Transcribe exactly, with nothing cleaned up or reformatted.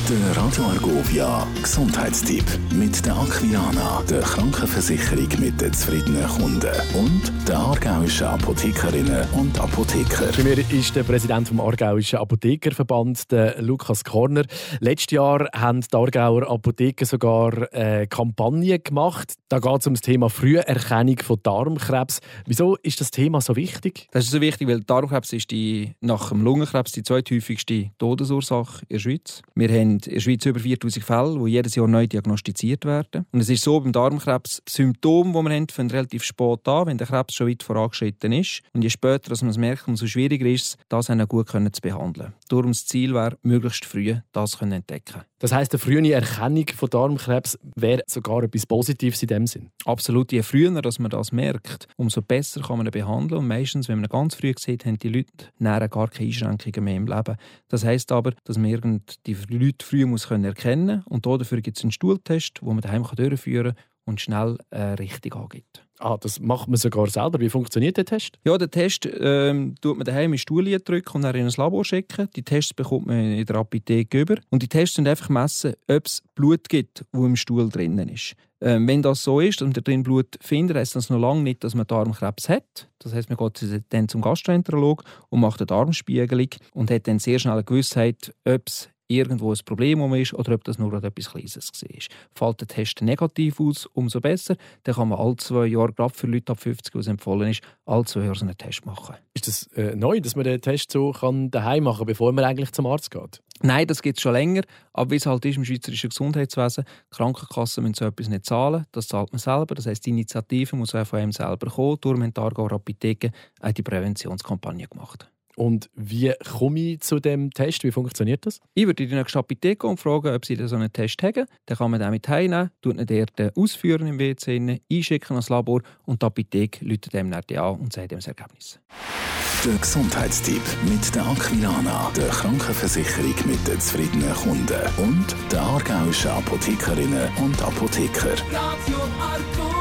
Der Radio Argovia Gesundheitstipp mit der Aquiana, der Krankenversicherung mit den zufriedenen Kunden, und der aargauischen Apothekerinnen und Apotheker. Bei mir ist der Präsident vom Aargauischen Apothekerverband, der Lukas Korner. Letztes Jahr haben die Aargauer Apotheker sogar eine Kampagne gemacht. Da geht es um das Thema Früherkennung von Darmkrebs. Wieso ist das Thema so wichtig? Das ist so wichtig, weil Darmkrebs ist die, nach dem Lungenkrebs die zweithäufigste Todesursache in der Schweiz. Wir haben in der Schweiz über viertausend Fälle, die jedes Jahr neu diagnostiziert werden. Und es ist so, beim Darmkrebs, Symptome, die man haben, fangen relativ spät an, wenn der Krebs schon weit vorangeschritten ist. Und je später dass man es merkt, umso schwieriger ist es, das gut zu behandeln. Darum das Ziel wäre, möglichst früh das zu entdecken. Das heisst, eine frühe Erkennung von Darmkrebs wäre sogar etwas Positives in dem Sinn? Absolut. Je früher dass man das merkt, umso besser kann man ihn behandeln. Und meistens, wenn man ihn ganz früh sieht, haben die Leute nachher gar keine Einschränkungen mehr im Leben. Das heisst aber, dass man die Leute früh muss erkennen muss. Und dafür gibt es einen Stuhltest, den man daheim durchführen kann und schnell eine Richtung angibt. Ah, das macht man sogar selber. Wie funktioniert der Test? Ja, den Test ähm, tut man daheim in Stuhl drücken und dann in ein Labor schicken. Die Tests bekommt man in der Apotheke über. Und die Tests sind einfach messen, ob es Blut gibt, das im Stuhl drinnen ist. Ähm, wenn das so ist und der drin Blut findet, heisst das noch lange nicht, dass man Darmkrebs hat. Das heisst, man geht dann zum Gastroenterologen und macht eine Darmspiegelung und hat dann sehr schnell eine Gewissheit, ob es irgendwo ein Problem ist oder ob das nur etwas Kleines war. Fällt der Test negativ aus, umso besser. Dann kann man alle zwei Jahre, gerade für Leute ab fünfzig, was empfohlen ist, alle zwei Jahre so einen Test machen. Ist das äh, neu, dass man den Test so kann daheim machen kann, bevor man eigentlich zum Arzt geht? Nein, das gibt es schon länger. Aber wie es halt ist im schweizerischen Gesundheitswesen, die Krankenkassen müssen so etwas nicht zahlen. Das zahlt man selber. Das heisst, die Initiative muss auch von einem selber kommen. Darum haben die Aargauer Apotheken auch die Präventionskampagne gemacht. Und wie komme ich zu dem Test? Wie funktioniert das? Ich würde in die nächste Apotheke und fragen, ob sie so einen Test haben. Dann kann man den mit heimnehmen, tut ihn dort ausführen im W C, einschicken ans Labor und die Apotheke läutet dem dann an und sagt ihm das Ergebnis. Der Gesundheitstipp mit der Aquiana, der Krankenversicherung mit den zufriedenen Kunden, und der aargauischen Apothekerinnen und Apotheker. Radio Argo.